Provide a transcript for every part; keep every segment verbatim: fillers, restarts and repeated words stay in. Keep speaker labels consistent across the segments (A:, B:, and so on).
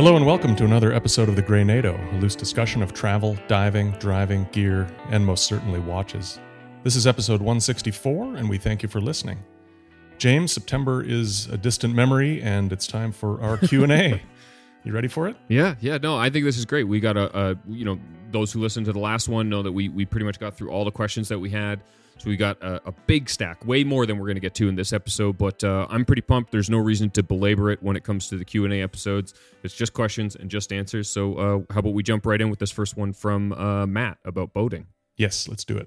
A: Hello and welcome to another episode of the Greynado, a loose discussion of travel, diving, driving, gear, and most certainly watches. This is episode one sixty-four, and we thank you for listening. James, September is a distant memory, and it's time for our Q and A. You ready for it?
B: Yeah, yeah, no, I think this is great. We got a, a you know, those who listened to the last one know that we we pretty much got through all the questions that we had. So we got a, a big stack, way more than we're going to get to in this episode, but uh, I'm pretty pumped. There's no reason to belabor it when it comes to the Q and A episodes. It's just questions and just answers. So uh, how about we jump right in with this first one from uh, Matt about boating?
A: Yes, let's do it.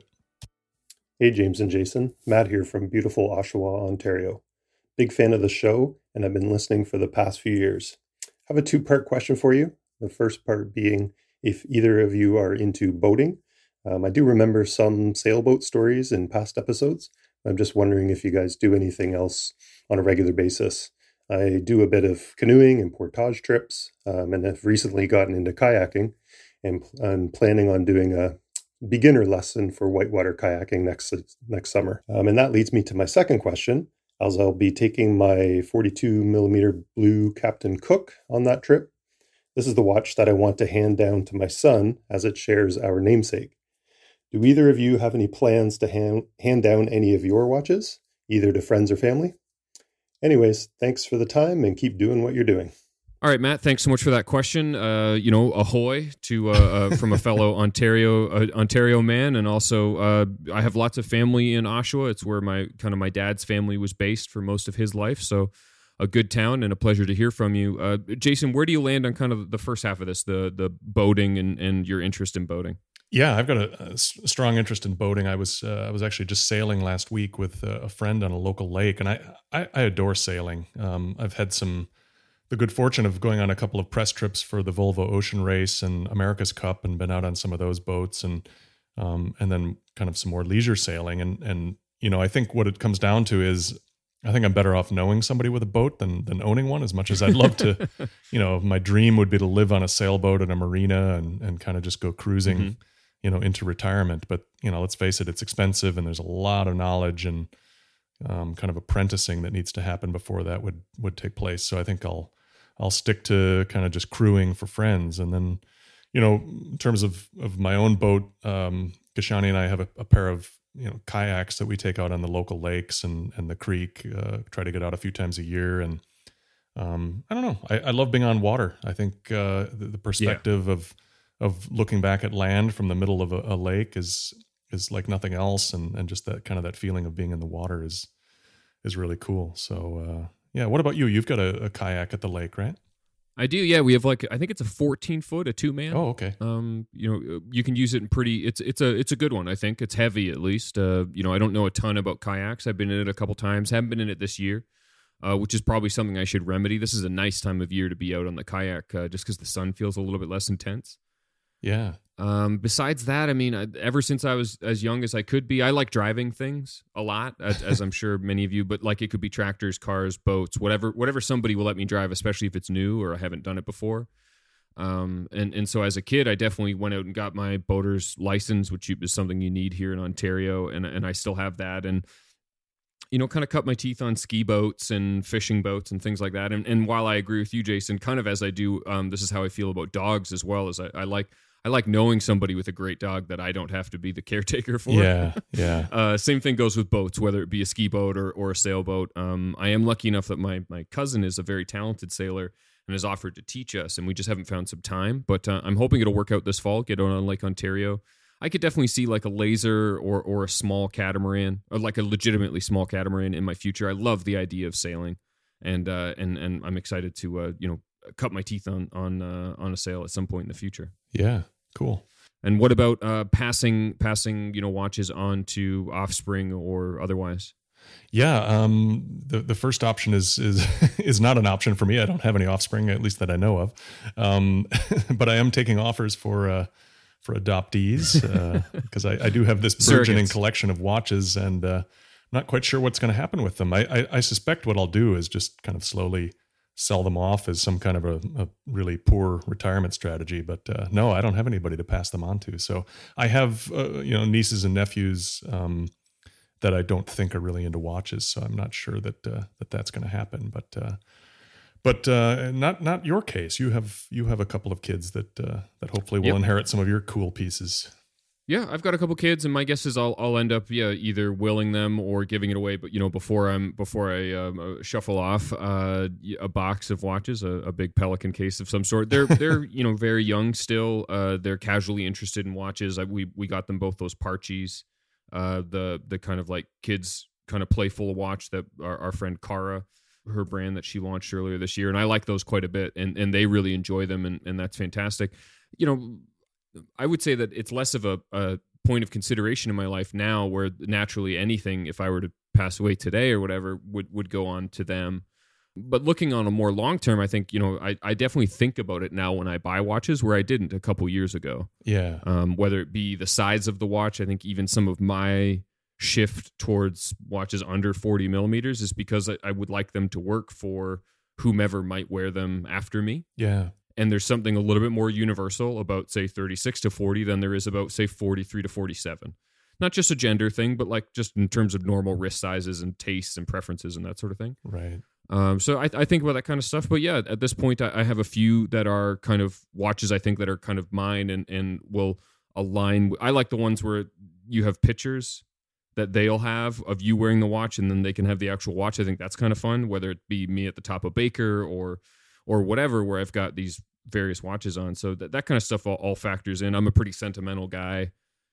C: Hey, James and Jason. Matt here from beautiful Oshawa, Ontario. Big fan of the show, and I've been listening for the past few years. I have a two-part question for you. The first part being if either of you are into boating. Um, I do remember some sailboat stories in past episodes. I'm just wondering if you guys do anything else on a regular basis. I do a bit of canoeing and portage trips, um, and have recently gotten into kayaking, and I'm planning on doing a beginner lesson for whitewater kayaking next next summer. Um, and that leads me to my second question, as I'll be taking my forty-two millimeter blue Captain Cook on that trip. This is the watch that I want to hand down to my son as it shares our namesake. Do either of you have any plans to hand, hand down any of your watches, either to friends or family? Anyways, thanks for the time and keep doing what you're doing.
B: All right, Matt, thanks so much for that question. Uh, you know, ahoy to uh, uh, from a fellow Ontario uh, Ontario man, and also uh, I have lots of family in Oshawa. It's where my kind of my dad's family was based for most of his life, so a good town and a pleasure to hear from you. Uh, Jason, where do you land on kind of the first half of this, the the boating and, and your interest in boating?
A: Yeah, I've got a, a strong interest in boating. I was uh, I was actually just sailing last week with a, a friend on a local lake, and I I, I adore sailing. Um, I've had some the good fortune of going on a couple of press trips for the Volvo Ocean Race and America's Cup, and been out on some of those boats, and um, and then kind of some more leisure sailing. And and you know, I think what it comes down to is, I think I'm better off knowing somebody with a boat than than owning one, as much as I'd love to. You know, my dream would be to live on a sailboat in a marina and and kind of just go cruising. Mm-hmm. you know, into retirement. But, you know, let's face it, it's expensive and there's a lot of knowledge and um, kind of apprenticing that needs to happen before that would, would take place. So I think I'll, I'll stick to kind of just crewing for friends. And then, you know, in terms of, of my own boat, um, Gashani and I have a, a pair of, you know, kayaks that we take out on the local lakes and, and the creek, uh, try to get out a few times a year. And um, I don't know, I, I love being on water. I think uh, the, the perspective yeah. of, of looking back at land from the middle of a, a lake is is like nothing else, and and just that kind of that feeling of being in the water is is really cool. So uh, yeah, what about you? You've got a, a kayak at the lake, right?
B: I do. Yeah, we have like I think it's a fourteen foot, a two man.
A: Oh, okay.
B: Um, you know, you can use it in pretty. It's it's a it's a good one. I think it's heavy at least. Uh, you know, I don't know a ton about kayaks. I've been in it a couple times. Haven't been in it this year. Uh, which is probably something I should remedy. This is a nice time of year to be out on the kayak, uh, just because the sun feels a little bit less intense.
A: Yeah.
B: Um, besides that, I mean, I, ever since I was as young as I could be, I like driving things a lot, as, as I'm sure many of you, but like it could be tractors, cars, boats, whatever, whatever somebody will let me drive, especially if it's new or I haven't done it before. Um, and, and so as a kid, I definitely went out and got my boater's license, which is something you need here in Ontario. And, and I still have that. And, you know, kind of cut my teeth on ski boats and fishing boats and things like that. And, and while I agree with you, Jason, kind of as I do, um, this is how I feel about dogs as well, as I, I like, I like knowing somebody with a great dog that I don't have to be the caretaker for.
A: Yeah, yeah.
B: uh, same thing goes with boats, whether it be a ski boat or, or a sailboat. Um, I am lucky enough that my my cousin is a very talented sailor and has offered to teach us, and we just haven't found some time. But uh, I'm hoping it'll work out this fall, get on Lake Ontario. I could definitely see like a laser or or a small catamaran, or like a legitimately small catamaran in my future. I love the idea of sailing, and uh, and and I'm excited to uh, you know cut my teeth on on uh, on a sail at some point in the future.
A: Yeah. Cool.
B: And what about uh, passing passing you know watches on to offspring or otherwise?
A: Yeah, um, the the first option is is is not an option for me. I don't have any offspring, at least that I know of. Um, but I am taking offers for uh, for adoptees because uh, I, I do have this burgeoning
B: Surrogates.
A: collection of watches, and uh, I'm not quite sure what's going to happen with them. I, I I suspect what I'll do is just kind of slowly sell them off as some kind of a, a really poor retirement strategy. But uh, no, I don't have anybody to pass them on to. So I have, uh, you know, nieces and nephews um, that I don't think are really into watches. So I'm not sure that uh, that that's going to happen. But uh, But uh, not not your case. You have you have a couple of kids that uh, that hopefully will
B: Yep.
A: inherit some of your cool pieces.
B: Yeah, I've got a couple kids, and my guess is I'll I'll end up yeah either willing them or giving it away. But you know, before I'm before I um, uh, shuffle off uh, a box of watches, a, a big Pelican case of some sort. They're they're you know very young still. Uh, they're casually interested in watches. I, we we got them both those Parchis, uh, the the kind of like kids kind of playful watch that our, our friend Cara, her brand that she launched earlier this year, and I like those quite a bit, and and they really enjoy them, and and that's fantastic. You know. I would say that it's less of a, a point of consideration in my life now, where naturally anything, if I were to pass away today or whatever, would, would go on to them. But looking on a more long term, I think, you know, I, I definitely think about it now when I buy watches, where I didn't a couple years ago.
A: Yeah.
B: Um, whether it be the size of the watch, I think even some of my shift towards watches under forty millimeters is because I, I would like them to work for whomever might wear them after me.
A: Yeah.
B: And there's something a little bit more universal about, say, thirty-six to forty than there is about, say, forty-three to forty-seven. Not just a gender thing, but like just in terms of normal wrist sizes and tastes and preferences and that sort of thing.
A: Right.
B: Um, so I, I think about that kind of stuff. But yeah, at this point, I, I have a few that are kind of watches I think that are kind of mine and, and will align. I like the ones where you have pictures that they'll have of you wearing the watch, and then they can have the actual watch. I think that's kind of fun, whether it be me at the top of Baker or or whatever, where I've got these various watches on. So that, that kind of stuff all, all factors in. I'm a pretty sentimental guy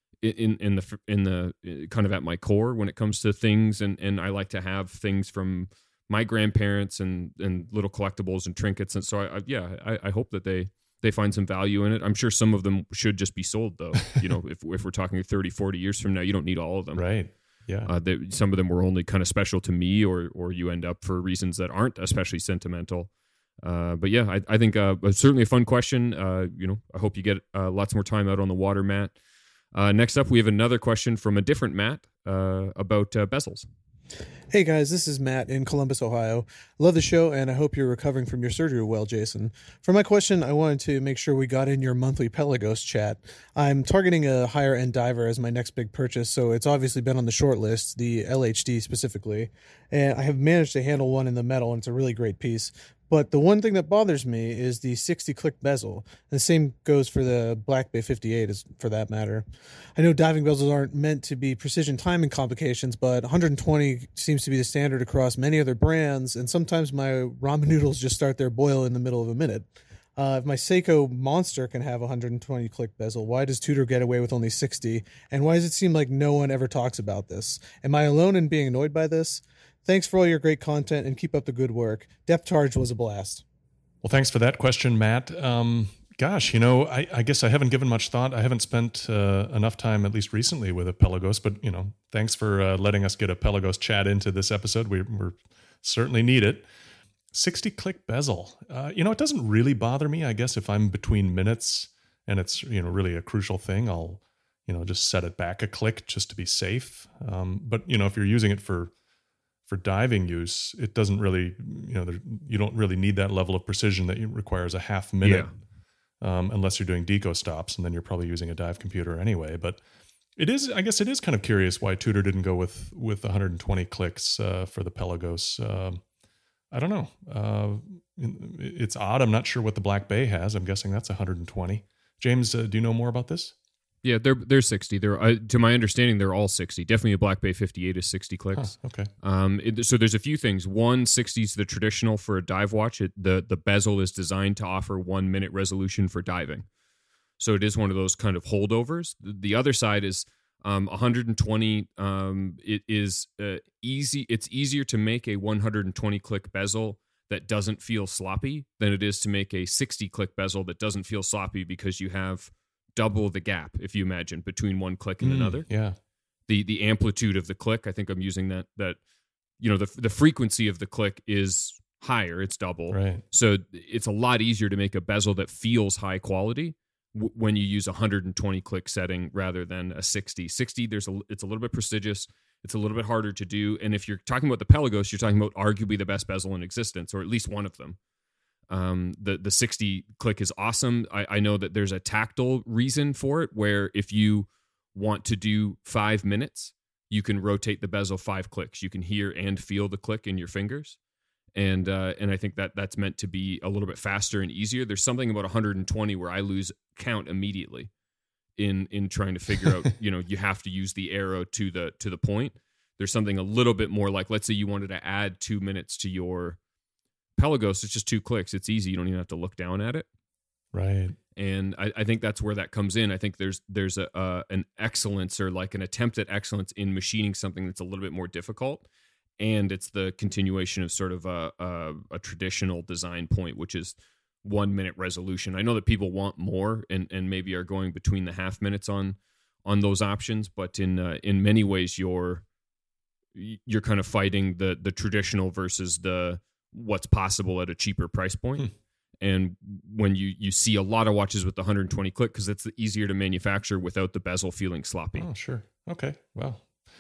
B: in in the in the kind of at my core when it comes to things, and and I like to have things from my grandparents and and little collectibles and trinkets. And so I, I yeah, I, I hope that they they find some value in it. I'm sure some of them should just be sold, though. You know, if if we're talking thirty, forty years from now, you don't need all of them.
A: Right. Yeah.
B: Uh, they, some of them were only kind of special to me, or or you end up for reasons that aren't especially sentimental. Uh, but yeah, I, I think uh, certainly a fun question. Uh, you know, I hope you get uh, lots more time out on the water, Matt. Uh, next up, we have another question from a different Matt uh, about uh, bezels.
D: Hey guys, this is Matt in Columbus, Ohio. Love the show, and I hope you're recovering from your surgery well, Jason. For my question, I wanted to make sure we got in your monthly Pelagos chat. I'm targeting a higher-end diver as my next big purchase, so it's obviously been on the short list, the L H D specifically. And I have managed to handle one in the metal, and it's a really great piece. But the one thing that bothers me is the sixty-click bezel. The same goes for the Black Bay fifty-eight, as for that matter. I know diving bezels aren't meant to be precision timing complications, but one hundred twenty seems to be the standard across many other brands, and sometimes my ramen noodles just start their boil in the middle of a minute. Uh, if my Seiko Monster can have one hundred twenty click bezel, why does Tudor get away with only sixty? And why does it seem like no one ever talks about this? Am I alone in being annoyed by this? Thanks for all your great content, and keep up the good work. Depth charge was a blast.
A: Well, thanks for that question, Matt. Um, gosh, you know, I, I guess I haven't given much thought. I haven't spent uh, enough time, at least recently, with a Pelagos. But, you know, thanks for uh, letting us get a Pelagos chat into this episode. We we're certainly need it. sixty-click bezel. Uh, you know, it doesn't really bother me. I guess if I'm between minutes and it's, you know, really a crucial thing, I'll, you know, just set it back a click just to be safe. Um, but, you know, if you're using it for for diving use, it doesn't really, you know, there, you don't really need that level of precision that requires a half minute, yeah. um, unless you're doing deco stops, and then you're probably using a dive computer anyway. But it is, I guess, it is kind of curious why Tudor didn't go with with one hundred twenty clicks uh, for the Pelagos. Uh, I don't know. Uh, it's odd. I'm not sure what the Black Bay has. I'm guessing that's one hundred twenty. James, uh, do you know more about this?
B: Yeah, they're they're sixty. They're uh, to my understanding, they're all sixty. Definitely a Black Bay fifty-eight is sixty clicks.
A: Huh, okay.
B: Um, it, so there's a few things. One, sixty is the traditional for a dive watch. It, the the bezel is designed to offer one minute resolution for diving. So it is one of those kind of holdovers. The, the other side is um, one hundred twenty. Um, it is uh, easy. It's easier to make a one hundred twenty click bezel that doesn't feel sloppy than it is to make a sixty click bezel that doesn't feel sloppy, because you have double the gap, if you imagine, between one click and
A: mm,
B: another.
A: Yeah.
B: The the amplitude of the click, I think I'm using that, that, you know, the the frequency of the click is higher. It's double.
A: Right.
B: So it's a lot easier to make a bezel that feels high quality w- when you use a one hundred twenty click setting rather than a sixty. sixty, there's a, it's a little bit prestigious. It's a little bit harder to do. And if you're talking about the Pelagos, you're talking about arguably the best bezel in existence, or at least one of them. Um, the the sixty click is awesome. I, I know that there's a tactile reason for it, where if you want to do five minutes, you can rotate the bezel five clicks. You can hear and feel the click in your fingers. And uh, and I think that that's meant to be a little bit faster and easier. There's something about one hundred twenty where I lose count immediately in in trying to figure out, you know, you have to use the arrow to the to the point. There's something a little bit more like, let's say you wanted to add two minutes to your Pelagos. It's just two clicks. It's easy. You don't even have to look down at it.
A: Right.
B: And I, I think that's where that comes in. I think there's there's a uh, an excellence or like an attempt at excellence in machining something that's a little bit more difficult. And it's the continuation of sort of a, a, a traditional design point, which is one minute resolution. I know that people want more and, and maybe are going between the half minutes on on those options, but in uh, in many ways you're you're kind of fighting the the traditional versus the what's possible at a cheaper price point. Hmm. And when you you see a lot of watches with the one hundred twenty click, because it's easier to manufacture without the bezel feeling sloppy.
A: Oh, sure. Okay. Well.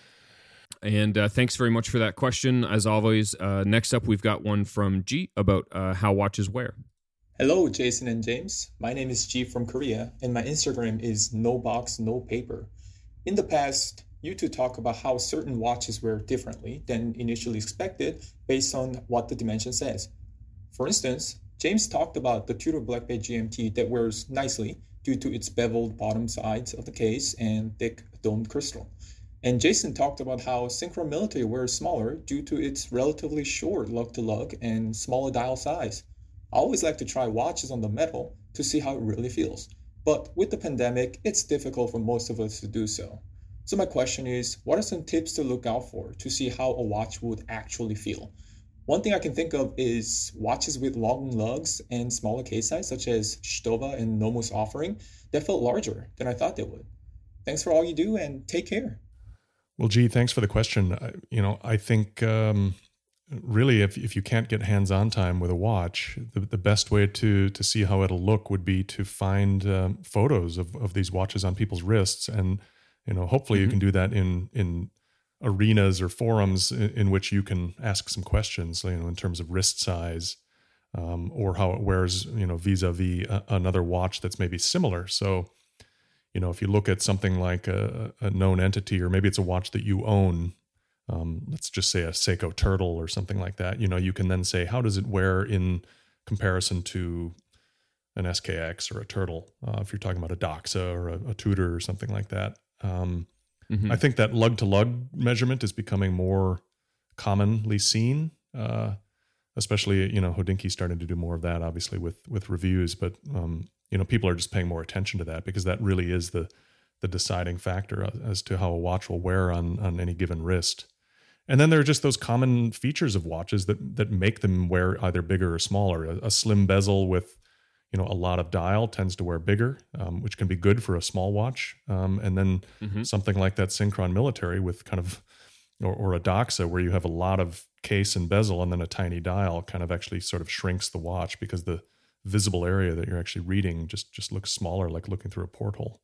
B: And uh, thanks very much for that question. As always, uh, next up, we've got one from G about uh, how watches wear.
E: Hello, Jason and James. My name is G from Korea, and my Instagram is no box, no paper. In the past, you two talk about how certain watches wear differently than initially expected based on what the dimension says. For instance, James talked about the Tudor Black Bay G M T that wears nicely due to its beveled bottom sides of the case and thick domed crystal. And Jason talked about how Synchron Military wears smaller due to its relatively short lug-to-lug and smaller dial size. I always like to try watches on the metal to see how it really feels. But with the pandemic, it's difficult for most of us to do so. So my question is, what are some tips to look out for to see how a watch would actually feel? One thing I can think of is watches with long lugs and smaller case size, such as Stowa and Nomus offering, that felt larger than I thought they would. Thanks for all you do and take care.
A: Well, gee, thanks for the question. I, you know, I think um, really, if if you can't get hands-on time with a watch, the, the best way to to see how it'll look would be to find um, photos of, of these watches on people's wrists, and you know, hopefully mm-hmm. you can do that in in arenas or forums in, in which you can ask some questions, you know, in terms of wrist size um, or how it wears, you know, vis-a-vis a, another watch that's maybe similar. So. You know, if you look at something like a, a known entity, or maybe it's a watch that you own, um, let's just say a Seiko Turtle or something like that, you know, you can then say, how does it wear in comparison to an S K X or a Turtle? Uh, if you're talking about a Doxa or a, a Tudor or something like that. Um, mm-hmm. I think that lug-to-lug measurement is becoming more commonly seen, uh, especially, you know, Hodinkee starting to do more of that, obviously, with with reviews, but um you know, people are just paying more attention to that because that really is the the deciding factor as to how a watch will wear on on any given wrist. And then there are just those common features of watches that that make them wear either bigger or smaller. A, a slim bezel with, you know, a lot of dial tends to wear bigger, um, which can be good for a small watch. Um, and then mm-hmm. something like that Synchron Military with kind of, or, or a Doxa where you have a lot of case and bezel and then a tiny dial kind of actually sort of shrinks the watch because the visible area that you're actually reading just just looks smaller, like looking through a porthole.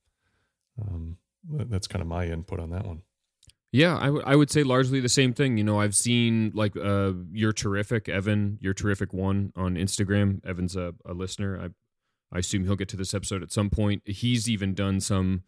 A: Um, that's kind of my input on that one.
B: Yeah, I, w- I would say largely the same thing. You know, I've seen like uh, You're Terrific, Evan, You're Terrific one on Instagram. Evan's a, a listener. I I assume he'll get to this episode at some point. He's even done some,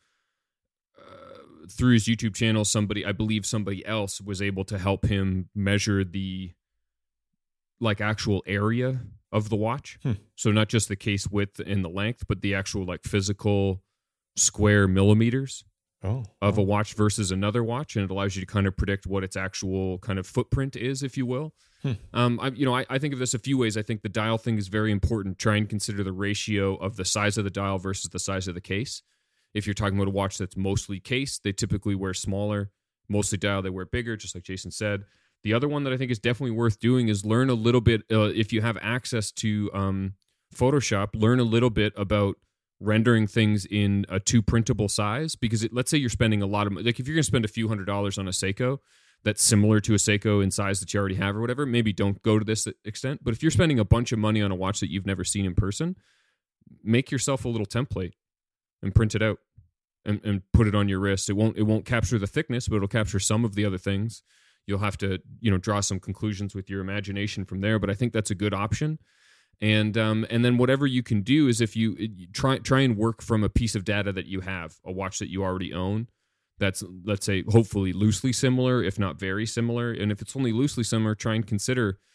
B: uh, through his YouTube channel, somebody, I believe somebody else was able to help him measure the like actual area of the watch. Hmm. So not just the case width and the length, but the actual like physical square millimeters
A: oh,
B: of
A: oh.
B: a watch versus another watch. And it allows you to kind of predict what its actual kind of footprint is, if you will. Hmm. Um, I, you know, I, I think of this a few ways. I think the dial thing is very important. Try and consider the ratio of the size of the dial versus the size of the case. If you're talking about a watch that's mostly case, they typically wear smaller. Mostly dial, they wear bigger, just like Jason said. The other one that I think is definitely worth doing is learn a little bit, uh, if you have access to um, Photoshop, learn a little bit about rendering things in a two printable size. Because it, let's say you're spending a lot of, like if you're going to spend a few hundred dollars on a Seiko that's similar to a Seiko in size that you already have or whatever, maybe don't go to this extent. But if you're spending a bunch of money on a watch that you've never seen in person, make yourself a little template and print it out and, and put it on your wrist. It won't it won't capture the thickness, but it'll capture some of the other things. You'll have to, you know, draw some conclusions with your imagination from there. But I think that's a good option. And um, and then whatever you can do is if you, you try try and work from a piece of data that you have, a watch that you already own, that's, let's say, hopefully loosely similar, if not very similar. And if it's only loosely similar, try and consider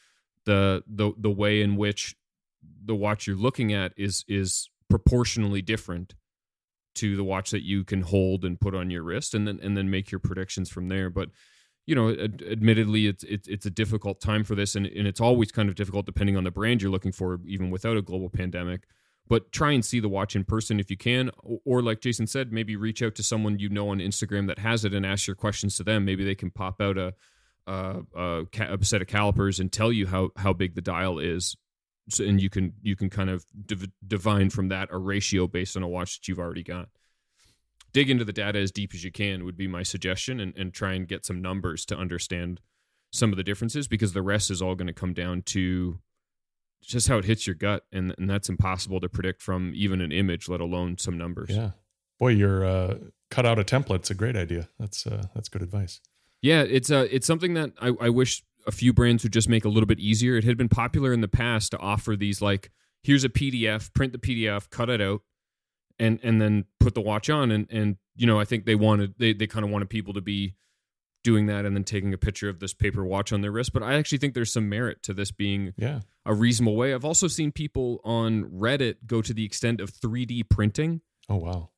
B: the the the way in which the watch you're looking at is is proportionally different to the watch that you can hold and put on your wrist, and then and then make your predictions from there. But you know, ad- admittedly, it's it's it's a difficult time for this, and and it's always kind of difficult depending on the brand you're looking for, even without a global pandemic. But try and see the watch in person if you can, or, or like Jason said, maybe reach out to someone you know on Instagram that has it and ask your questions to them. Maybe they can pop out a a, a, a set of calipers and tell you how how big the dial is, so, and you can you can kind of div- divine from that a ratio based on a watch that you've already got. Dig into the data as deep as you can would be my suggestion, and, and try and get some numbers to understand some of the differences, because the rest is all going to come down to just how it hits your gut, and and that's impossible to predict from even an image, let alone some numbers.
A: Yeah, boy, your uh, cut out a template's a great idea. That's uh, that's good advice.
B: Yeah, it's uh, it's something that I, I wish a few brands would just make a little bit easier. It had been popular in the past to offer these, like, here's a P D F, print the P D F, cut it out, and and then put the watch on. And and you know, I think they wanted they they kind of wanted people to be doing that and then taking a picture of this paper watch on their wrist. But I actually think there's some merit to this being
A: yeah.
B: a reasonable way. I've also seen people on Reddit go to the extent of three D printing.
A: Oh, wow.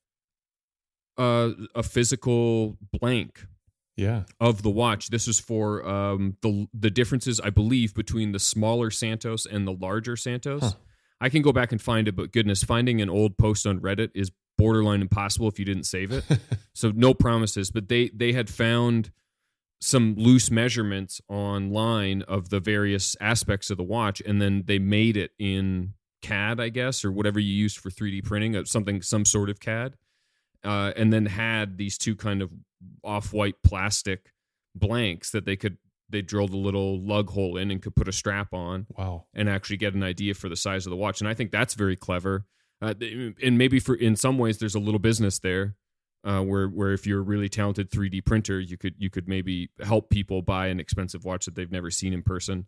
B: Uh, a physical blank
A: yeah.
B: of the watch. This is for um, the the differences, I believe, between the smaller Santos and the larger Santos.
A: Huh.
B: I can go back and find it, but goodness, finding an old post on Reddit is borderline impossible if you didn't save it. So no promises, but they they had found some loose measurements online of the various aspects of the watch, and then they made it in C A D, I guess, or whatever you use for three D printing, of something, some sort of C A D, uh, and then had these two kind of off-white plastic blanks that they could they drilled a little lug hole in and could put a strap on.
A: Wow.
B: And actually get an idea for the size of the watch. And I think that's very clever. Uh, and maybe for in some ways there's a little business there. Uh, where where if you're a really talented three D printer, you could you could maybe help people buy an expensive watch that they've never seen in person.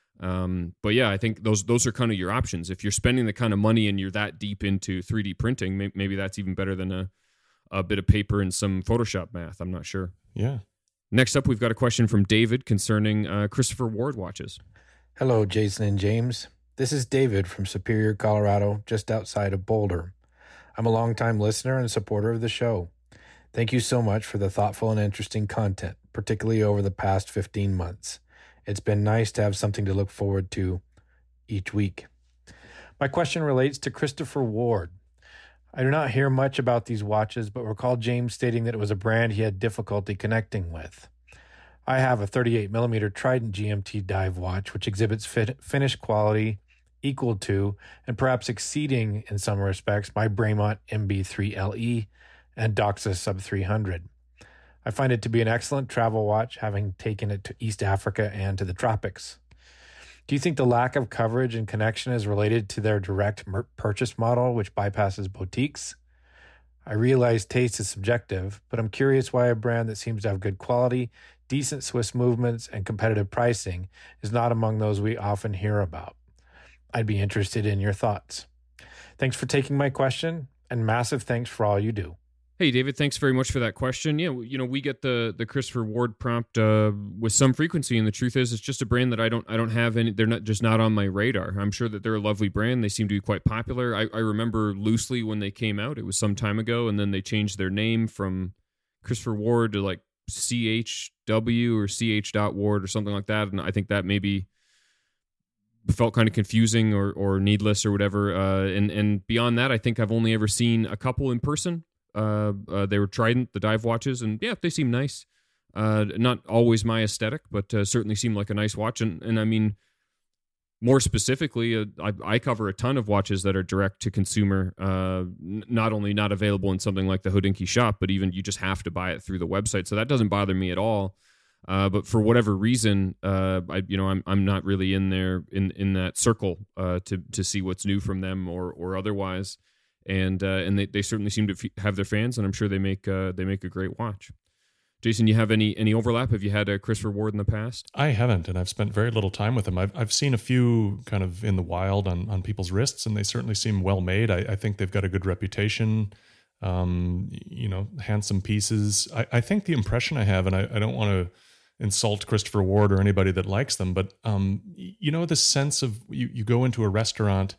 B: Um, but yeah, I think those those are kind of your options. If you're spending the kind of money and you're that deep into three D printing, may, maybe that's even better than a a bit of paper and some Photoshop math. I'm not sure.
A: Yeah.
B: Next up, we've got a question from David concerning uh, Christopher Ward watches.
F: Hello, Jason and James. This is David from Superior, Colorado, just outside of Boulder. I'm a longtime listener and supporter of the show. Thank you so much for the thoughtful and interesting content, particularly over the past fifteen months. It's been nice to have something to look forward to each week. My question relates to Christopher Ward. I do not hear much about these watches, but recall James stating that it was a brand he had difficulty connecting with. I have a thirty-eight millimeter Trident G M T dive watch, which exhibits fit, finish quality equal to, and perhaps exceeding in some respects, my Bremont M B three L E and Doxa Sub three hundred. I find it to be an excellent travel watch, having taken it to East Africa and to the tropics. Do you think the lack of coverage and connection is related to their direct mer- purchase model, which bypasses boutiques? I realize taste is subjective, but I'm curious why a brand that seems to have good quality, decent Swiss movements, and competitive pricing is not among those we often hear about. I'd be interested in your thoughts. Thanks for taking my question, and massive thanks for all you do.
B: Hey, David, thanks very much for that question. Yeah, you know, we get the the Christopher Ward prompt uh, with some frequency, and the truth is, it's just a brand that I don't I don't have any. They're not just not on my radar. I'm sure that they're a lovely brand. They seem to be quite popular. I, I remember loosely when they came out. It was some time ago, and then they changed their name from Christopher Ward to like C H W or C H Ward or something like that. And I think that maybe felt kind of confusing or or needless or whatever. Uh, and and beyond that, I think I've only ever seen a couple in person. Uh, uh, they were Trident, the dive watches, and yeah, they seem nice. Uh, not always my aesthetic, but uh, certainly seem like a nice watch. And, and I mean, more specifically, uh, I, I cover a ton of watches that are direct to consumer, uh, n- not only not available in something like the Hodinkee shop, but even you just have to buy it through the website. So that doesn't bother me at all. Uh, but for whatever reason, uh, I you know I'm I'm not really in there in in that circle uh, to to see what's new from them or or otherwise. And uh, and they, they certainly seem to f- have their fans, and I'm sure they make uh, they make a great watch. Jason, you have any any overlap? Have you had a Christopher Ward in the past?
A: I haven't, and I've spent very little time with them. I've I've seen a few kind of in the wild on, on people's wrists, and they certainly seem well made. I, I think they've got a good reputation. Um, you know, handsome pieces. I, I think the impression I have, and I, I don't want to insult Christopher Ward or anybody that likes them, but um, you know, the sense of you, you go into a restaurant,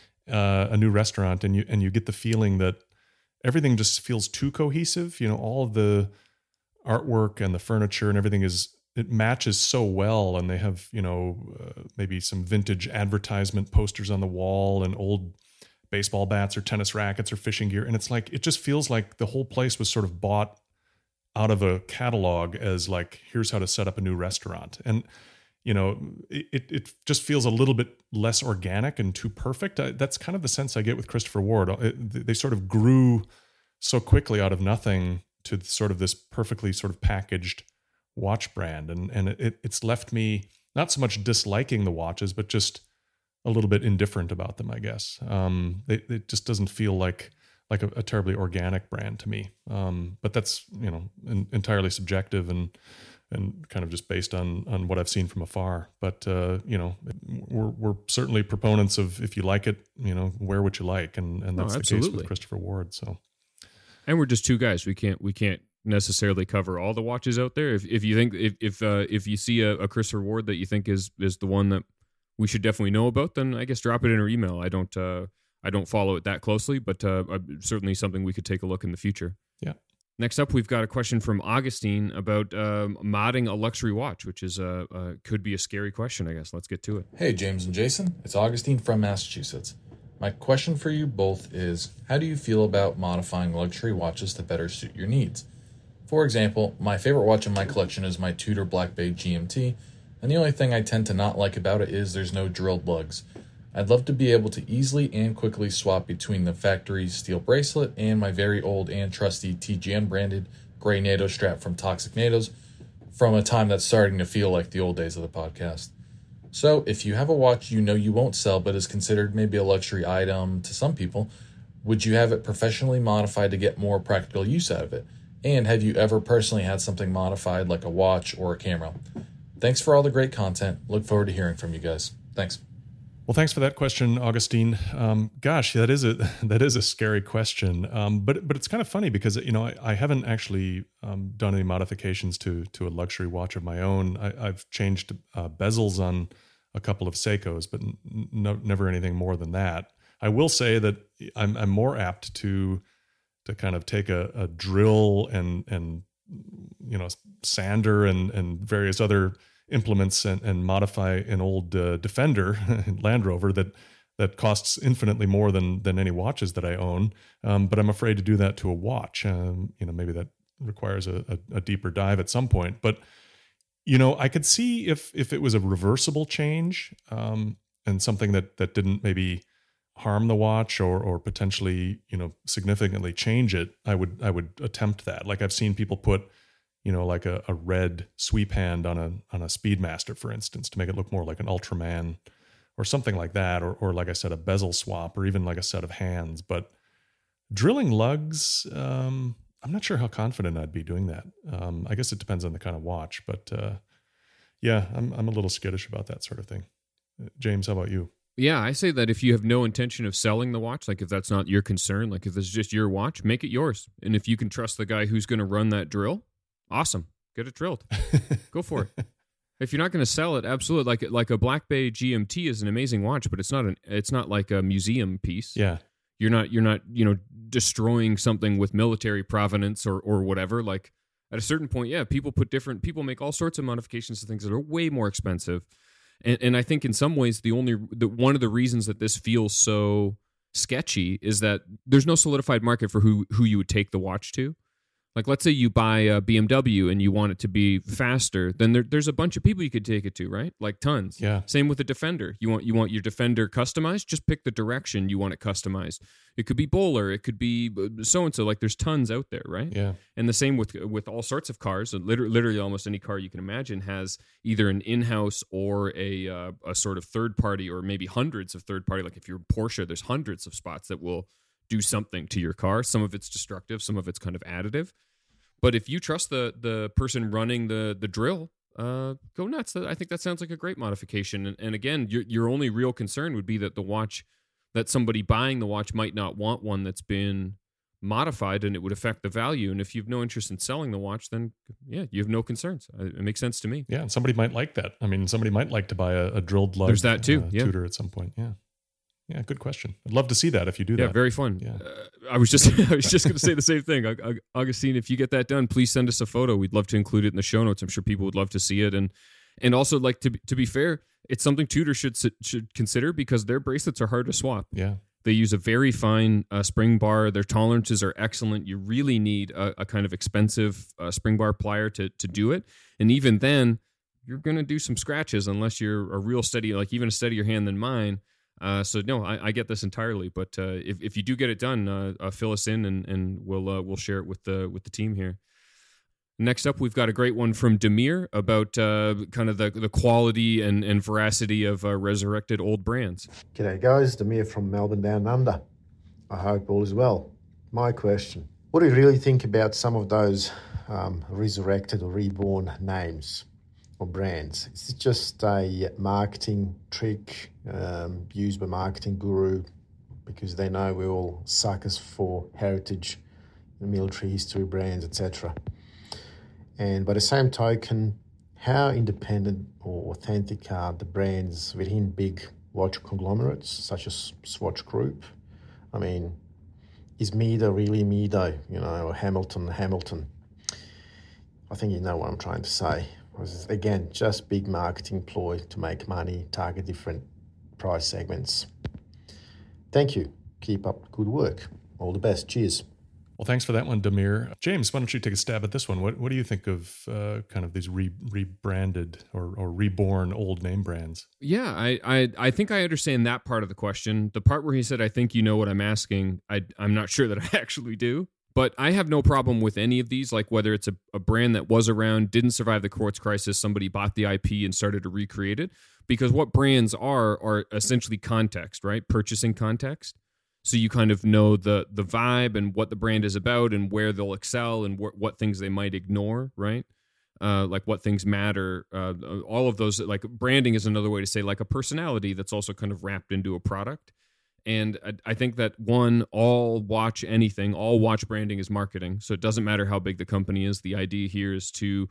A: uh, a new restaurant, and you and you get the feeling that everything just feels too cohesive. You know, all of the artwork and the furniture and everything is it matches so well, and they have, you know, uh, maybe some vintage advertisement posters on the wall and old baseball bats or tennis rackets or fishing gear, and it's like it just feels like the whole place was sort of bought out of a catalog as like, here's how to set up a new restaurant. And you know, it it just feels a little bit less organic and too perfect. I, that's kind of the sense I get with Christopher Ward. It, they sort of grew so quickly out of nothing to sort of this perfectly sort of packaged watch brand, and and it it's left me not so much disliking the watches, but just a little bit indifferent about them, I guess. Um, it, it just doesn't feel like like a, a terribly organic brand to me. Um, but that's, you know, in, entirely subjective and and kind of just based on on what I've seen from afar. But uh, you know, we're we're certainly proponents of, if you like it, you know, wear what you like, and and that's
B: oh,
A: the case with Christopher Ward. So,
B: and we're just two guys. We can't we can't necessarily cover all the watches out there. If if you think if if uh, if you see a, a Christopher Ward that you think is is the one that we should definitely know about, then I guess drop it in our email. I don't uh, I don't follow it that closely, but uh, certainly something we could take a look in the future.
A: Yeah.
B: Next up, we've got a question from Augustine about um, modding a luxury watch, which is uh, uh, could be a scary question, I guess. Let's get to it.
G: Hey, James and Jason. It's Augustine from Massachusetts. My question for you both is, how do you feel about modifying luxury watches to better suit your needs? For example, my favorite watch in my collection is my Tudor Black Bay G M T, and the only thing I tend to not like about it is there's no drilled lugs. I'd love to be able to easily and quickly swap between the factory steel bracelet and my very old and trusty T G N branded gray NATO strap from Toxic NATOs from a time that's starting to feel like the old days of the podcast. So if you have a watch you know you won't sell but is considered maybe a luxury item to some people, would you have it professionally modified to get more practical use out of it? And have you ever personally had something modified like a watch or a camera? Thanks for all the great content. Look forward to hearing from you guys. Thanks.
A: Well, thanks for that question, Augustine. Um, gosh, that is a that is a scary question, um, but but it's kind of funny because, you know, I, I haven't actually um, done any modifications to to a luxury watch of my own. I, I've changed uh, bezels on a couple of Seikos, but n- no, never anything more than that. I will say that I'm I'm more apt to to kind of take a, a drill and and you know sander and and various other implements and, and modify an old uh, Defender Land Rover that that costs infinitely more than than any watches that I own. Um, but I'm afraid to do that to a watch. Um, you know, maybe that requires a, a, a deeper dive at some point. But you know, I could see if if it was a reversible change um, and something that that didn't maybe harm the watch or or potentially, you know, significantly change it, I would I would attempt that. Like I've seen people put, you know, like a, a red sweep hand on a on a Speedmaster, for instance, to make it look more like an Ultraman or something like that, or or like I said, a bezel swap, or even like a set of hands. But drilling lugs, um, I'm not sure how confident I'd be doing that. Um, I guess it depends on the kind of watch, but uh, yeah, I'm I'm a little skittish about that sort of thing. James, how about you?
B: Yeah, I say that if you have no intention of selling the watch, like if that's not your concern, like if it's just your watch, make it yours. And if you can trust the guy who's going to run that drill, awesome. Get it drilled. Go for it. If you're not going to sell it, absolutely. Like like a Black Bay G M T is an amazing watch, but it's not an it's not like a museum piece.
A: Yeah.
B: You're not you're not, you know, destroying something with military provenance or or whatever. Like at a certain point, yeah, people put different people make all sorts of modifications to things that are way more expensive. And and I think in some ways the only the one of the reasons that this feels so sketchy is that there's no solidified market for who who you would take the watch to. Like, let's say you buy a B M W and you want it to be faster, then there, there's a bunch of people you could take it to, right? Like tons.
A: Yeah.
B: Same with the Defender. You want you want your Defender customized? Just pick the direction you want it customized. It could be Bowler. It could be so and so. Like, there's tons out there, right?
A: Yeah.
B: And the same with with all sorts of cars. Literally, literally almost any car you can imagine has either an in-house or a uh, a sort of third party, or maybe hundreds of third party. Like if you're Porsche, there's hundreds of spots that will do something to your car. Some of it's destructive. Some of it's kind of additive. But if you trust the the person running the the drill, uh, go nuts. I think that sounds like a great modification. And, and again, your your only real concern would be that the watch, that somebody buying the watch might not want one that's been modified and it would affect the value. And if you have no interest in selling the watch, then yeah, you have no concerns. It makes sense to me.
A: Yeah, and somebody might like that. I mean, somebody might like to buy a, a drilled lug.
B: There's that too.
A: Uh,
B: yeah.
A: Tudor at some point. Yeah, yeah. Good question. I'd love to see that if you do
B: yeah,
A: that.
B: very fun.
A: Yeah.
B: Uh, I was just I was just going to say the same thing. Augustine, if you get that done, please send us a photo. We'd love to include it in the show notes. I'm sure people would love to see it. And and also, like to to be fair, it's something Tudor should should consider because their bracelets are hard to swap.
A: Yeah.
B: They use a very fine uh, spring bar. Their tolerances are excellent. You really need a, a kind of expensive uh, spring bar plier to to do it. And even then, you're going to do some scratches unless you're a real steady, like even a steadier hand than mine. Uh, so no, I, I get this entirely. But uh, if if you do get it done, uh, uh, fill us in and and we'll uh, we'll share it with the with the team here. Next up, we've got a great one from Demir about uh, kind of the, the quality and, and veracity of uh, resurrected old brands.
H: G'day guys, Demir from Melbourne Down Under. I hope all is well. My question, what do you really think about some of those um, resurrected or reborn names or brands? Is it just a marketing trick um, used by marketing guru because they know we're all suckers for heritage, military history brands, et cetera? And by the same token, how independent or authentic are the brands within big watch conglomerates such as Swatch Group? I mean, is Mido really Mido, you know, or Hamilton, Hamilton? I think you know what I'm trying to say. Again, just big marketing ploy to make money, target different price segments. Thank you. Keep up good work. All the best. Cheers.
A: Well, thanks for that one, Demir. James, why don't you take a stab at this one? What What do you think of uh, kind of these re- rebranded or, or reborn old name brands?
B: Yeah, I, I I think I understand that part of the question. The part where he said, I think you know what I'm asking, I, I'm not sure that I actually do. But I have no problem with any of these, like whether it's a, a brand that was around, didn't survive the quartz crisis, somebody bought the I P and started to recreate it. Because what brands are, are essentially context, right? Purchasing context. So you kind of know the the vibe and what the brand is about and where they'll excel and wh- what things they might ignore, right? Uh, like what things matter. Uh, all of those, like branding is another way to say like a personality that's also kind of wrapped into a product. And I, I think that one, all watch anything, all watch branding is marketing. So it doesn't matter how big the company is. The idea here is to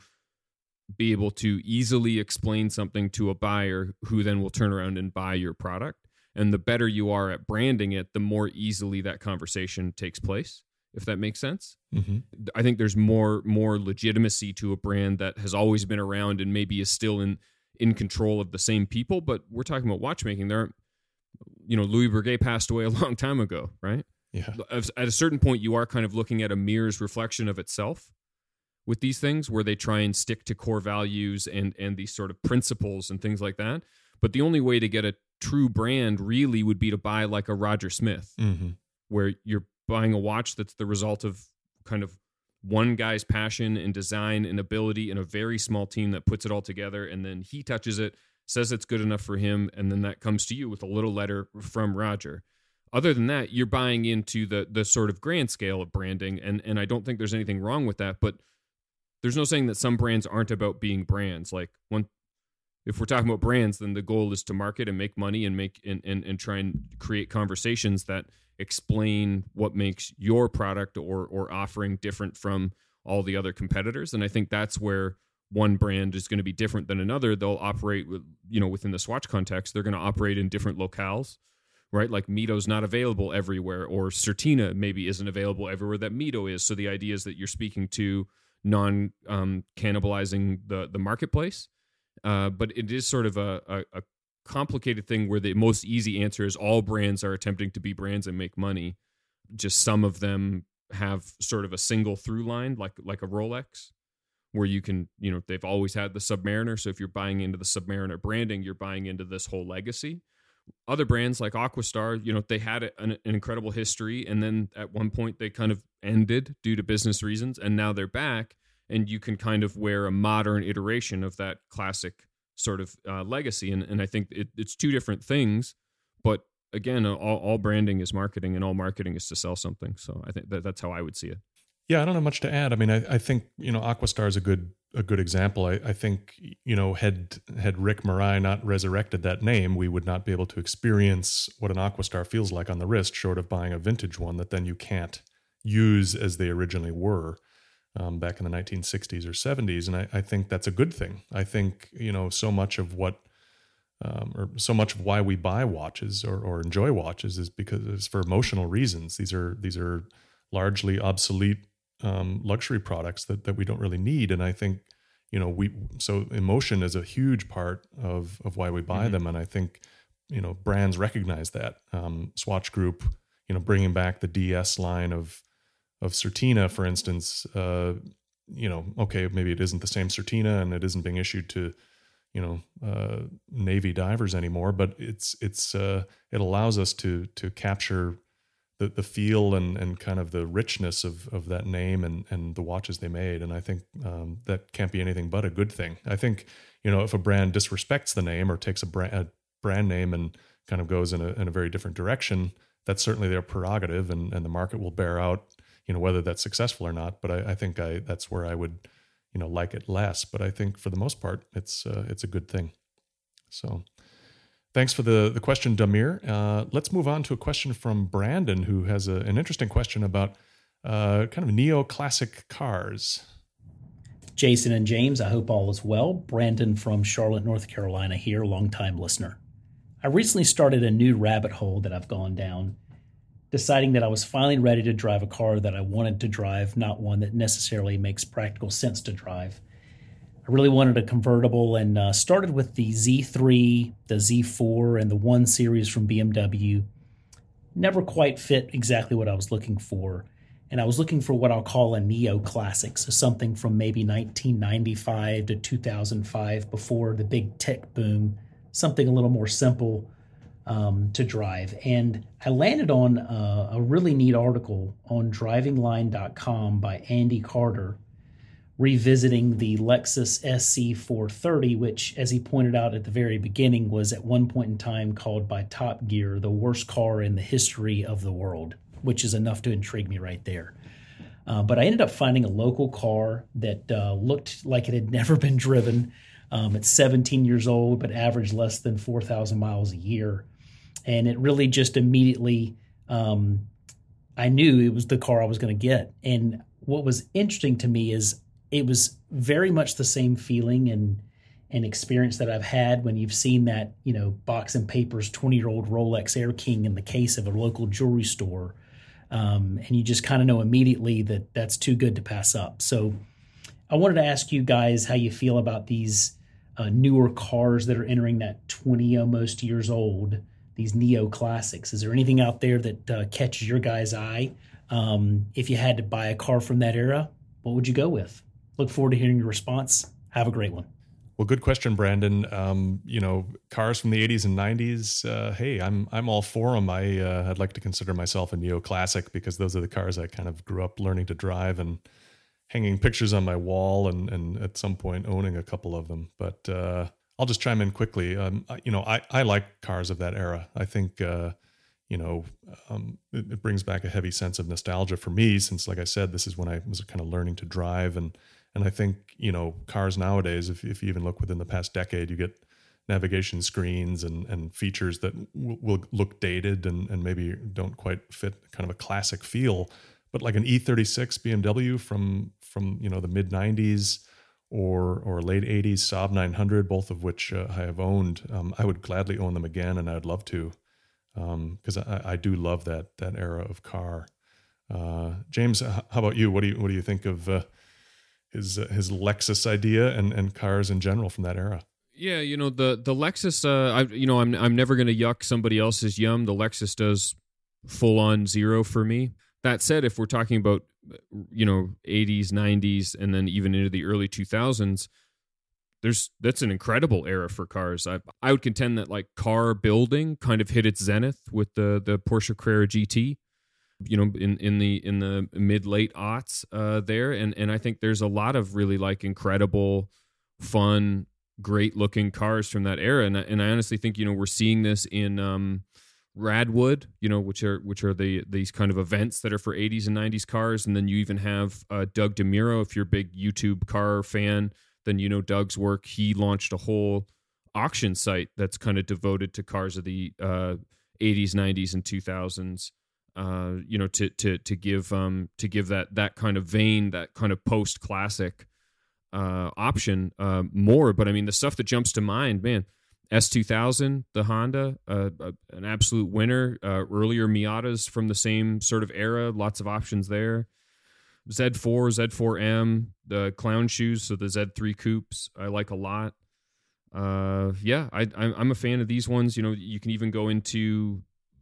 B: be able to easily explain something to a buyer who then will turn around and buy your product. And the better you are at branding it, the more easily that conversation takes place, if that makes sense.
A: Mm-hmm.
B: I think there's more more legitimacy to a brand that has always been around and maybe is still in, in control of the same people. But we're talking about watchmaking. There aren't, you know, Louis Breguet passed away a long time ago, right?
A: Yeah.
B: At a certain point, you are kind of looking at a mirror's reflection of itself with these things where they try and stick to core values and and these sort of principles and things like that. But the only way to get a true brand really would be to buy like a Roger Smith,
A: mm-hmm.
B: where you're buying a watch that's the result of kind of one guy's passion and design and ability in a very small team that puts it all together. And then he touches it, says it's good enough for him. And then that comes to you with a little letter from Roger. Other than that, you're buying into the the sort of grand scale of branding. And, and I don't think there's anything wrong with that, but there's no saying that some brands aren't about being brands. Like one, if we're talking about brands, then the goal is to market and make money and make and, and, and try and create conversations that explain what makes your product or or offering different from all the other competitors. And I think that's where one brand is going to be different than another. They'll operate with, you know, within the Swatch context, they're going to operate in different locales, right? Like Mido's not available everywhere, or Certina maybe isn't available everywhere that Mido is. So the idea is that you're speaking to non um, cannibalizing the the marketplace. Uh, but it is sort of a, a, a complicated thing where the most easy answer is all brands are attempting to be brands and make money. Just some of them have sort of a single through line, like like a Rolex, where you can, you know, they've always had the Submariner. So if you're buying into the Submariner branding, you're buying into this whole legacy. Other brands like Aquastar, you know, they had an, an incredible history, and then at one point they kind of ended due to business reasons, and now they're back. And you can kind of wear a modern iteration of that classic sort of uh, legacy. And and I think it, it's two different things. But again, all, all branding is marketing, and all marketing is to sell something. So I think that that's how I would see it.
A: Yeah, I don't have much to add. I mean, I, I think, you know, Aquastar is a good a good example. I, I think, you know, had had Rick Marai not resurrected that name, we would not be able to experience what an Aquastar feels like on the wrist, short of buying a vintage one that then you can't use as they originally were um, back in the nineteen sixties or seventies. And I, I think that's a good thing. I think, you know, so much of what, um, or so much of why we buy watches or, or enjoy watches is because it's for emotional reasons. These are, these are largely obsolete um, luxury products that, that we don't really need. And I think, you know, we, so emotion is a huge part of, of why we buy mm-hmm. them. And I think, you know, brands recognize that. Um, Swatch Group, you know, bringing back the D S line of, of Certina, for instance, uh, you know, okay, maybe it isn't the same Certina and it isn't being issued to, you know, uh, Navy divers anymore, but it's, it's, uh, it allows us to, to capture the, the feel and, and kind of the richness of, of that name and, and the watches they made. And I think, um, that can't be anything but a good thing. I think, you know, if a brand disrespects the name or takes a brand, a brand name and kind of goes in a, in a very different direction, that's certainly their prerogative, and, and the market will bear out, you know, whether that's successful or not. But I, I think I, that's where I would, you know, like it less. But I think for the most part, it's, uh, it's a good thing. So thanks for the, the question, Damir. Uh, let's move on to a question from Brandon, who has a, an interesting question about uh, kind of neoclassic cars.
I: Jason and James, I hope all is well. Brandon from Charlotte, North Carolina here, longtime listener. I recently started a new rabbit hole that I've gone down, deciding that I was finally ready to drive a car that I wanted to drive, not one that necessarily makes practical sense to drive. I really wanted a convertible and uh, started with the Z three, the Z four, and the one series from B M W. Never quite fit exactly what I was looking for. And I was looking for what I'll call a neoclassic, so something from maybe nineteen ninety-five to two thousand five, before the big tech boom, something a little more simple um, to drive. And I landed on a, a really neat article on driving line dot com by Andy Carter, revisiting the Lexus S C four thirty, which, as he pointed out at the very beginning, was at one point in time called by Top Gear the worst car in the history of the world, which is enough to intrigue me right there. Uh, but I ended up finding a local car that uh, looked like it had never been driven. Um, it's seventeen years old, but averaged less than four thousand miles a year. And it really just immediately, um, I knew it was the car I was going to get. And what was interesting to me is it was very much the same feeling and and experience that I've had when you've seen that, you know, Box and Paper's twenty-year-old Rolex Air King in the case of a local jewelry store. Um, and you just kind of know immediately that that's too good to pass up. So I wanted to ask you guys how you feel about these uh, newer cars that are entering that twenty almost years old, these neoclassics. Is there anything out there that uh, catches your guys' eye? Um, if you had to buy a car from that era, what would you go with? Look forward to hearing your response. Have a great one.
A: Well, good question, Brandon. Um, you know, cars from the eighties and nineties. Uh, hey, I'm I'm all for them. I uh, I'd like to consider myself a neoclassic because those are the cars I kind of grew up learning to drive and hanging pictures on my wall, and and at some point owning a couple of them. But uh, I'll just chime in quickly. Um, you know, I I like cars of that era. I think uh, you know um, it, it brings back a heavy sense of nostalgia for me, since, like I said, this is when I was kind of learning to drive. And And I think, you know, cars nowadays, if, if you even look within the past decade, you get navigation screens and, and features that w- will look dated and, and maybe don't quite fit kind of a classic feel. But like an E thirty-six B M W from, from you know, the mid nineties or or late eighties Saab nine hundred, both of which uh, I have owned, um, I would gladly own them again, and I'd love to, because um, I, I do love that that era of car. Uh, James, how about you? What do you what do you think of uh, his uh, his Lexus idea and, and cars in general from that era?
B: Yeah, you know, the the Lexus, uh, I, you know, I'm I'm never going to yuck somebody else's yum. The Lexus does full on zero for me. That said, if we're talking about, you know, eighties, nineties, and then even into the early two thousands, there's that's an incredible era for cars. I I would contend that like car building kind of hit its zenith with the the Porsche Carrera G T. You know, in, in the in the mid late aughts uh, there, and and I think there's a lot of really like incredible, fun, great looking cars from that era, and I, and I honestly think, you know, we're seeing this in um, Radwood, you know, which are which are the these kind of events that are for eighties and nineties cars, and then you even have uh, Doug DeMuro. If you're a big YouTube car fan, then you know Doug's work. He launched a whole auction site that's kind of devoted to cars of the uh, eighties, nineties, and two thousands. uh, you know, to to to give um to give that that kind of vein, that kind of post classic uh, option uh, more. But I mean, the stuff that jumps to mind, man, S two thousand, the Honda, uh, uh, an absolute winner. Uh, earlier Miatas from the same sort of era, lots of options there. Z four, Z four M, the clown shoes, so the Z three coupes, I like a lot. Uh, yeah, I, I'm a fan of these ones. You know, you can even go into,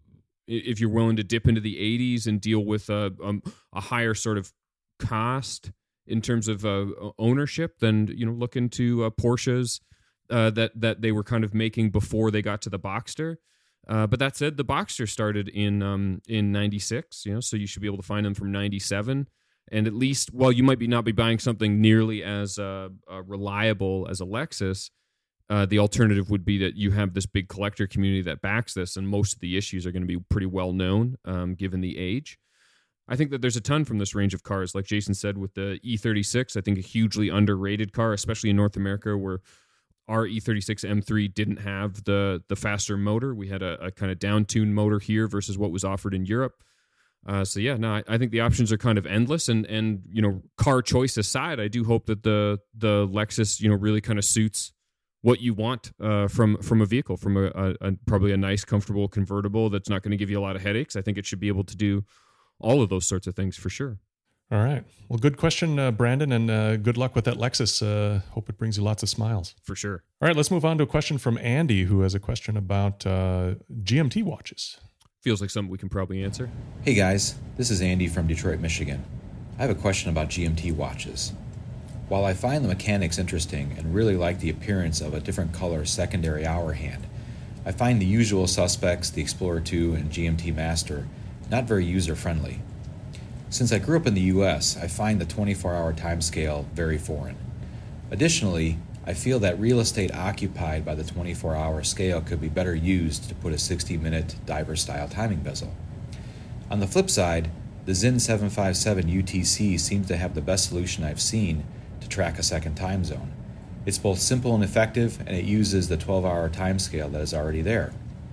B: if you're willing to dip into the eighties and deal with a, um, a higher sort of cost in terms of uh, ownership, then, you know, look into uh, Porsches uh, that, that they were kind of making before they got to the Boxster. Uh, but that said, the Boxster started in um, in ninety-six, you know, so you should be able to find them from ninety-seven. And at least, while you might be not be buying something nearly as uh, uh, reliable as a Lexus, uh, the alternative would be that you have this big collector community that backs this, and most of the issues are going to be pretty well known, um, given the age. I think that there's a ton from this range of cars. Like Jason said, with the E thirty-six, I think a hugely underrated car, especially in North America, where our E thirty-six M three didn't have the the faster motor. We had a, a kind of down-tuned motor here versus what was offered in Europe. Uh, so yeah, no, I, I think the options are kind of endless, and and you know, car choice aside, I do hope that the the Lexus, you know, really kind of suits what you want uh, from from a vehicle, from a, a, a probably a nice, comfortable convertible that's not going to give you a lot of headaches. I think it should be able to do all of those sorts of things for sure.
A: All right, well, good question, uh, Brandon, and uh, good luck with that Lexus. Uh, hope it brings you lots of smiles.
B: For sure.
A: All right, let's move on to a question from Andy, who has a question about uh, G M T watches.
B: Feels like something we can probably answer.
J: Hey guys, this is Andy from Detroit, Michigan. I have a question about G M T watches. While I find the mechanics interesting and really like the appearance of a different color secondary hour hand, I find the usual suspects, the Explorer two and G M T Master, not very user-friendly. Since I grew up in the U S, I find the twenty-four hour timescale very foreign. Additionally, I feel that real estate occupied by the twenty-four hour scale could be better used to put a sixty minute diver-style timing bezel. On the flip side, the Zinn seven fifty-seven U T C seems to have the best solution I've seen to track a second time zone. It's both simple and effective, and it uses the twelve hour timescale that is already there.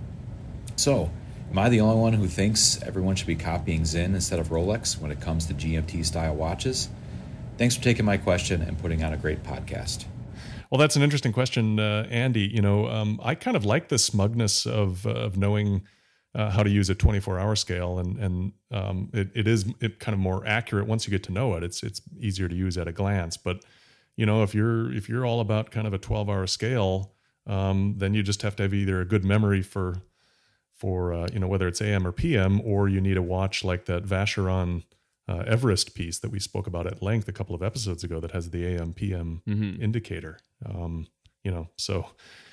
J: So, am I the only one who thinks everyone should be copying Zinn instead of Rolex when it comes to G M T-style watches? Thanks for taking my question and putting on a great podcast.
A: Well, that's an interesting question, uh, Andy. You know, um, I kind of like the smugness of uh, of knowing uh, how to use a twenty-four hour scale, and and um, it, it is it kind of more accurate once you get to know it. It's it's easier to use at a glance. But you know, if you're if you're all about kind of a twelve hour scale, um, then you just have to have either a good memory for for uh, you know, whether it's A M or P M, or you need a watch like that Vacheron Uh, Everest piece that we spoke about at length a couple of episodes ago that has the A M P M mm-hmm. indicator. Um, you know, so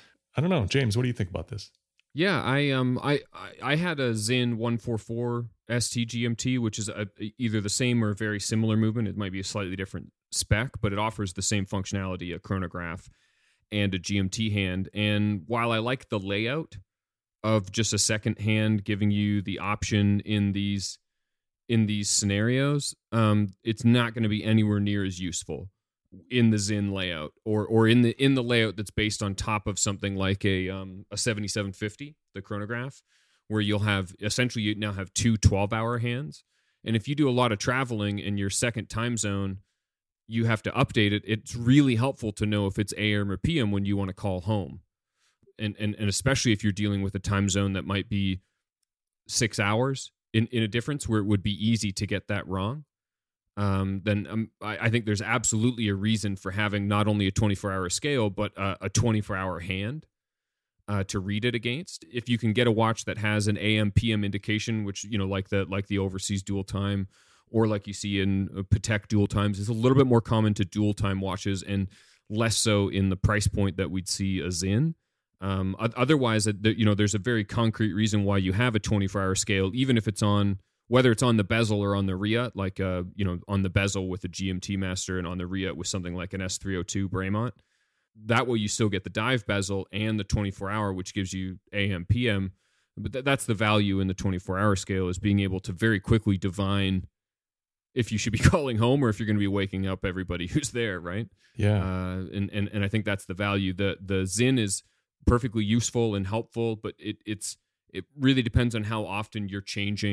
A: I don't know, James, what do you think about this?
B: Yeah, I um I I had a Zinn one forty-four S T G M T, which is a, either the same or a very similar movement. It might be a slightly different spec, but it offers the same functionality, a chronograph and a G M T hand. And while I like the layout of just a second hand giving you the option in these in these scenarios, um, it's not going to be anywhere near as useful in the Zinn layout, or or in the in the layout that's based on top of something like a um, a seventy-seven fifty, the chronograph, where you'll have essentially you now have two twelve hour hands. And if you do a lot of traveling in your second time zone, you have to update it. It's really helpful to know if it's A M or P M when you want to call home, and and and especially if you're dealing with a time zone that might be six hours. In, in a difference where it would be easy to get that wrong, um, then um, I, I think there's absolutely a reason for having not only a twenty-four hour scale, but uh, a twenty-four hour hand uh, to read it against. If you can get a watch that has an A M P M indication, which, you know, like the like the overseas dual time, or like you see in uh, Patek dual times, is a little bit more common to dual time watches and less so in the price point that we'd see a Zinn. Um, otherwise, you know, there's a very concrete reason why you have a twenty-four hour scale, even if it's on, whether it's on the bezel or on the Riot, like, uh, you know, on the bezel with a G M T Master and on the Riot with something like an S three oh two Bremont. That way you still get the dive bezel and the twenty-four hour, which gives you A M, P M. But th- that's the value in the twenty-four hour scale, is being able to very quickly divine if you should be calling home or if you're going to be waking up everybody who's there, right?
A: Yeah.
B: Uh, and, and, and I think that's the value. The, the Zinn is perfectly useful and helpful, but it it's it really depends on how often you're changing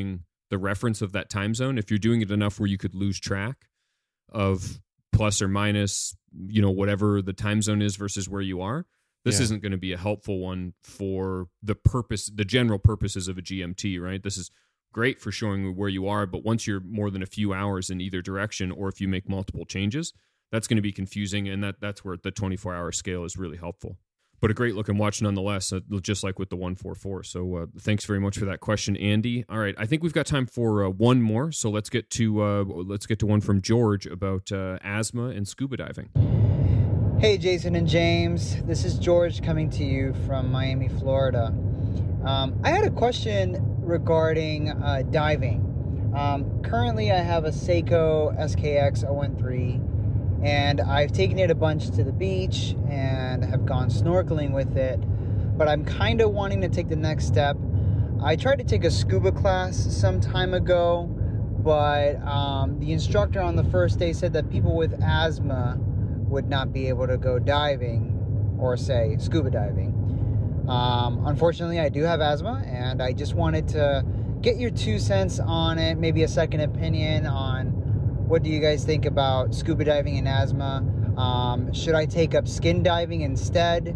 B: the reference of that time zone. If you're doing it enough where you could lose track of plus or minus, you know, whatever the time zone is versus where you are, this yeah. isn't going to be a helpful one for the purpose, the general purposes of a G M T, right? This is great for showing where you are, but once you're more than a few hours in either direction, or if you make multiple changes, that's going to be confusing, and that that's where the twenty-four hour scale is really helpful. But a great looking watch nonetheless, uh, just like with the one forty-four. So uh, thanks very much for that question, Andy. All right, I think we've got time for uh, one more. So let's get to uh, let's get to one from George about uh, asthma and scuba diving.
K: Hey, Jason and James. This is George coming to you from Miami, Florida. Um, I had a question regarding uh, diving. Um, currently, I have a Seiko S K X zero one three. And I've taken it a bunch to the beach and have gone snorkeling with it. But I'm kind of wanting to take the next step. I tried to take a scuba class some time ago, but um, the instructor on the first day said that people with asthma would not be able to go diving or, say, scuba diving. Um, unfortunately, I do have asthma, and I just wanted to get your two cents on it, maybe a second opinion on what do you guys think about scuba diving and asthma? Um, should I take up skin diving instead?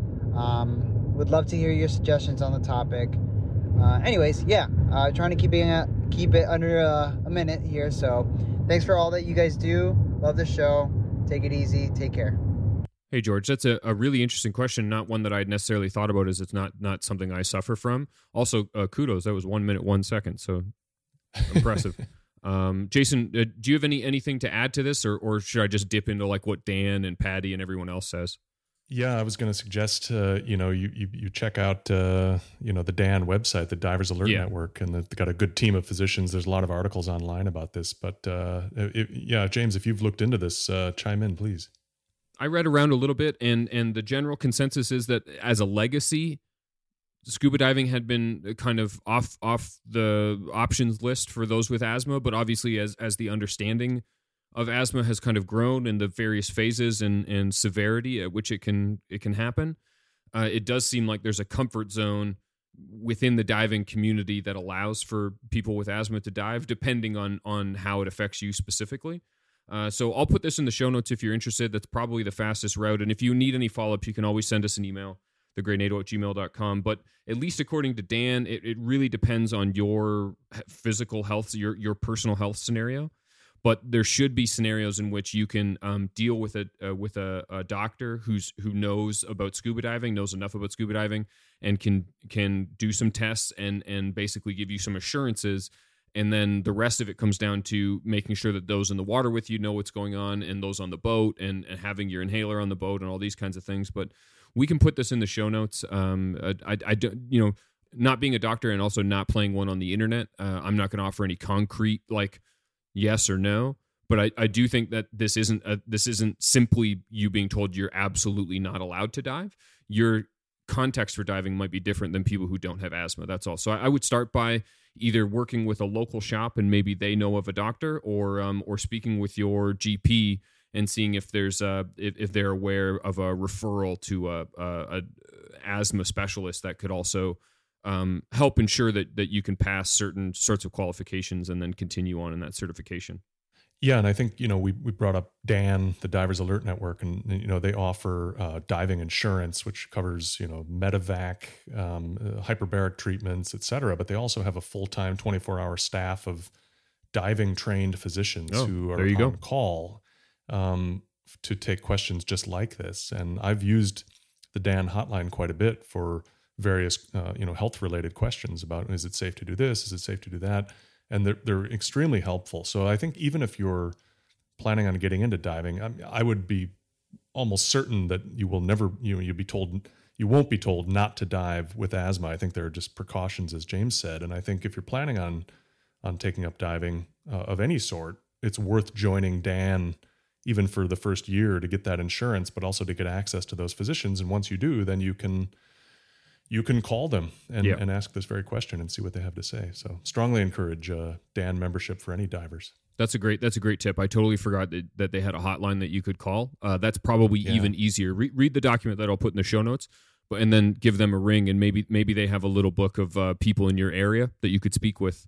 K: Um, would love to hear your suggestions on the topic. Uh, anyways, yeah, uh, trying to keep it, uh, keep it under uh, a minute here. So thanks for all that you guys do. Love the show. Take it easy. Take care.
B: Hey, George, that's a, a really interesting question. Not one that I'd necessarily thought about, as it's not not something I suffer from. Also, uh, kudos. That was one minute, one second. So impressive. Um, Jason, uh, do you have any anything to add to this, or or should I just dip into like what Dan and Patty and everyone else says?
A: Yeah, I was going to suggest uh, you know you you, you check out uh, you know the D A N website, the Divers Alert
B: yeah.
A: Network, and they've got a good team of physicians. There's a lot of articles online about this, but uh, it, yeah, James, if you've looked into this, uh, chime in, please.
B: I read around a little bit, and and the general consensus is that as a legacy, scuba diving had been kind of off off the options list for those with asthma, but obviously as as the understanding of asthma has kind of grown in the various phases and, and severity at which it can it can happen, uh, it does seem like there's a comfort zone within the diving community that allows for people with asthma to dive, depending on on how it affects you specifically. Uh, so I'll put this in the show notes if you're interested. That's probably the fastest route. And if you need any follow-up, you can always send us an email, the grey nato at gmail dot com. But at least according to Dan, it, it really depends on your physical health, your your personal health scenario. But there should be scenarios in which you can um, deal with a uh, with a, a doctor who's who knows about scuba diving, knows enough about scuba diving, and can can do some tests and and basically give you some assurances. And then the rest of it comes down to making sure that those in the water with you know what's going on, and those on the boat, and, and having your inhaler on the boat, and all these kinds of things. But we can put this in the show notes. Um, I, I, I you know, not being a doctor and also not playing one on the internet, uh, I'm not going to offer any concrete like yes or no. But I, I do think that this isn't a, this isn't simply you being told you're absolutely not allowed to dive. Your context for diving might be different than people who don't have asthma. That's all. So I, I would start by either working with a local shop and maybe they know of a doctor, or um, or speaking with your G P and seeing if there's a if, if they're aware of a referral to a, a, a asthma specialist that could also um, help ensure that that you can pass certain sorts of qualifications and then continue on in that certification.
A: Yeah, and I think, you know, we, we brought up D A N, the Divers Alert Network, and, you know, they offer uh, diving insurance, which covers, you know, medevac, um, uh, hyperbaric treatments, et cetera. But they also have a full-time twenty-four hour staff of diving trained physicians
B: oh,
A: who are
B: there you
A: on
B: go.
A: call um, to take questions just like this. And I've used the D A N hotline quite a bit for various, uh, you know, health-related questions about, is it safe to do this? Is it safe to do that? And they're, they're extremely helpful. So I think even if you're planning on getting into diving, I, I would be almost certain that you will never, you know, you'll be told, you won't be told not to dive with asthma. I think there are just precautions, as James said. And I think if you're planning on, on taking up diving uh, of any sort, it's worth joining D A N even for the first year to get that insurance, but also to get access to those physicians. And once you do, then you can you can call them and,
B: yeah.
A: and ask this very question and see what they have to say. So strongly encourage uh, D A N membership for any divers.
B: That's a great that's a great tip. I totally forgot that, that they had a hotline that you could call. Uh, that's probably yeah. even easier. Re- read the document that I'll put in the show notes, but and then give them a ring, and maybe maybe they have a little book of uh, people in your area that you could speak with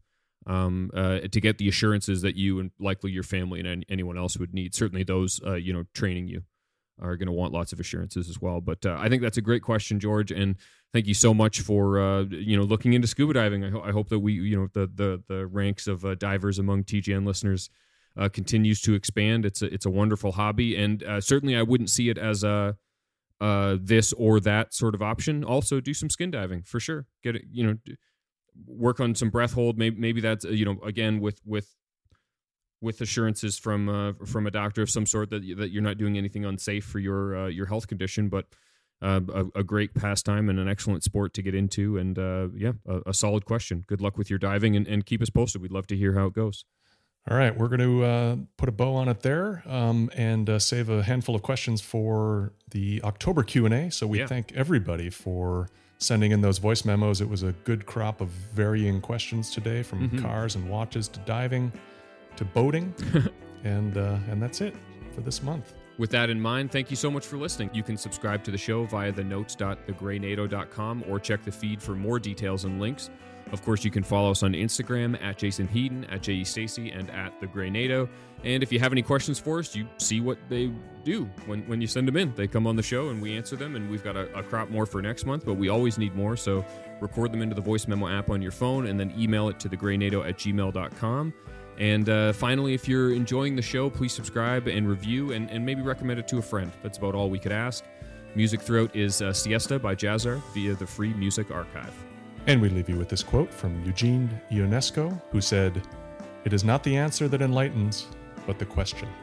B: um, uh, to get the assurances that you and likely your family and any, anyone else would need. Certainly those, uh, you know, training you are going to want lots of assurances as well. But uh, I think that's a great question, George, and thank you so much for uh, you know looking into scuba diving. I, ho- I hope that we, you know, the the the ranks of uh, divers among T G N listeners uh, continues to expand. It's a it's a wonderful hobby, and uh, certainly I wouldn't see it as a uh, this or that sort of option. Also, do some skin diving for sure. Get it, you know, work on some breath hold. Maybe maybe that's you know again with with. with assurances from uh, from a doctor of some sort that that you're not doing anything unsafe for your uh, your health condition, but uh, a, a great pastime and an excellent sport to get into. And uh, yeah, a, a solid question. Good luck with your diving, and, and keep us posted. We'd love to hear how it goes.
A: All right, we're going to uh, put a bow on it there um, and uh, save a handful of questions for the October Q and A. So we
B: Yeah.
A: thank everybody for sending in those voice memos. It was a good crop of varying questions today, from
B: Mhm.
A: cars and watches to diving to boating, and uh, and that's it for this month.
B: With that in mind, thank you so much for listening. You can subscribe to the show via the notes dot the grey nato dot com or check the feed for more details and links. Of course, you can follow us on Instagram at Jason Heaton, at J E Stacy, and at The Grey NATO. And if you have any questions for us, you see what they do when, when you send them in. They come on the show and we answer them, and we've got a, a crop more for next month, but we always need more. So record them into the voice memo app on your phone and then email it to the grey nato at gmail dot com. And uh, finally, if you're enjoying the show, please subscribe and review, and, and maybe recommend it to a friend. That's about all we could ask. Music throughout is uh, Siesta by Jazzar via the Free Music Archive.
A: And we leave you with this quote from Eugene Ionesco, who said, "It is not the answer that enlightens, but the question."